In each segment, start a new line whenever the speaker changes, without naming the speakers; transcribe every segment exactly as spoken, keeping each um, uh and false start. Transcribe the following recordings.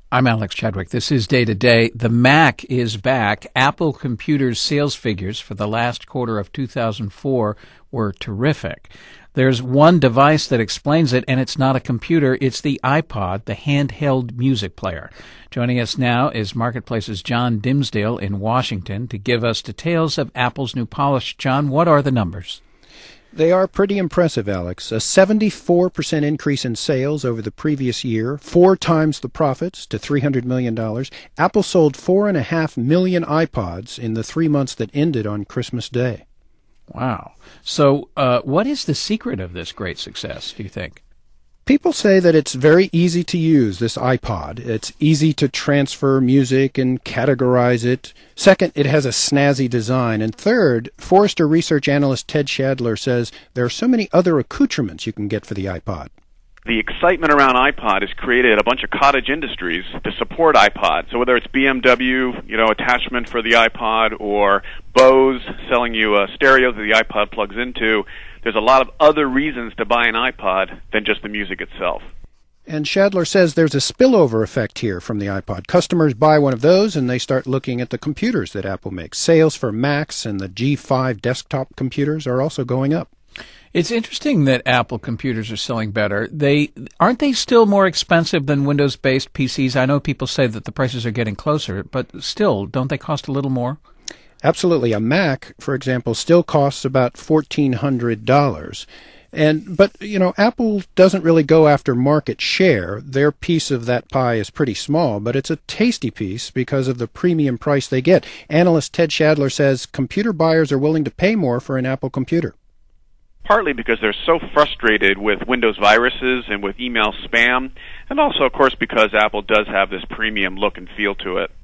I'm Alex Chadwick. This is Day to Day. The Mac is back. Apple Computer's sales figures for the last quarter of two thousand four were terrific. There's one device that explains it, and it's not a computer. It's the iPod, the handheld music player. Joining us now is Marketplace's John Dimsdale in Washington to give us details of Apple's new polish. John, what are the numbers?
They are pretty impressive, Alex. A seventy-four percent increase in sales over the previous year, four times the profits to three hundred million dollars. Apple sold four point five million iPods in the three months that ended on Christmas Day.
Wow. So uh, what is the secret of this great success, do you think?
People say that it's very easy to use, this iPod. It's easy to transfer music and categorize it. Second, it has a snazzy design. And third, Forrester research analyst Ted Shadler says there are so many other accoutrements you can get for the iPod.
The excitement around iPod has created a bunch of cottage industries to support iPod. So whether it's B M W, you know, attachment for the iPod, or Bose selling you a stereo that the iPod plugs into, there's a lot of other reasons to buy an iPod than just the music itself.
And Shadler says there's a spillover effect here from the iPod. Customers buy one of those and they start looking at the computers that Apple makes. Sales for Macs and the G five desktop computers are also going up.
It's interesting that Apple computers are selling better. They aren't they still more expensive than Windows-based P Cs? I know people say that the prices are getting closer, but still, don't they cost a little more?
Absolutely. A Mac, for example, still costs about fourteen hundred dollars. And but, you know, Apple doesn't really go after market share. Their piece of that pie is pretty small, but it's a tasty piece because of the premium price they get. Analyst Ted Shadler says computer buyers are willing to pay more for an Apple computer.
Partly because they're so frustrated with Windows viruses and with email spam, and also, of course, because Apple does have this premium look and feel to it.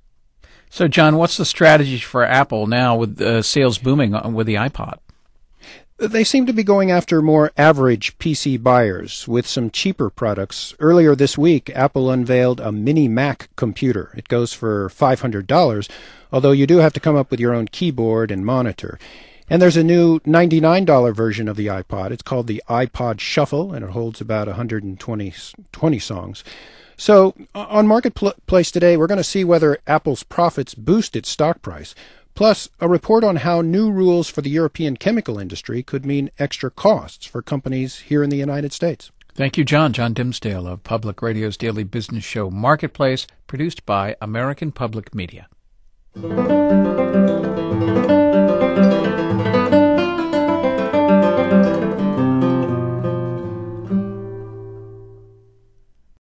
So, John, what's the strategy for Apple now with uh, sales booming with the iPod?
They seem to be going after more average P C buyers with some cheaper products. Earlier this week, Apple unveiled a mini Mac computer. It goes for five hundred dollars, although you do have to come up with your own keyboard and monitor. And there's a new ninety-nine dollars version of the iPod. It's called the iPod Shuffle, and it holds about one hundred twenty songs. So on Marketplace today, we're going to see whether Apple's profits boost its stock price, plus a report on how new rules for the European chemical industry could mean extra costs for companies here in the United States.
Thank you, John. John Dimsdale of Public Radio's daily business show Marketplace, produced by American Public Media.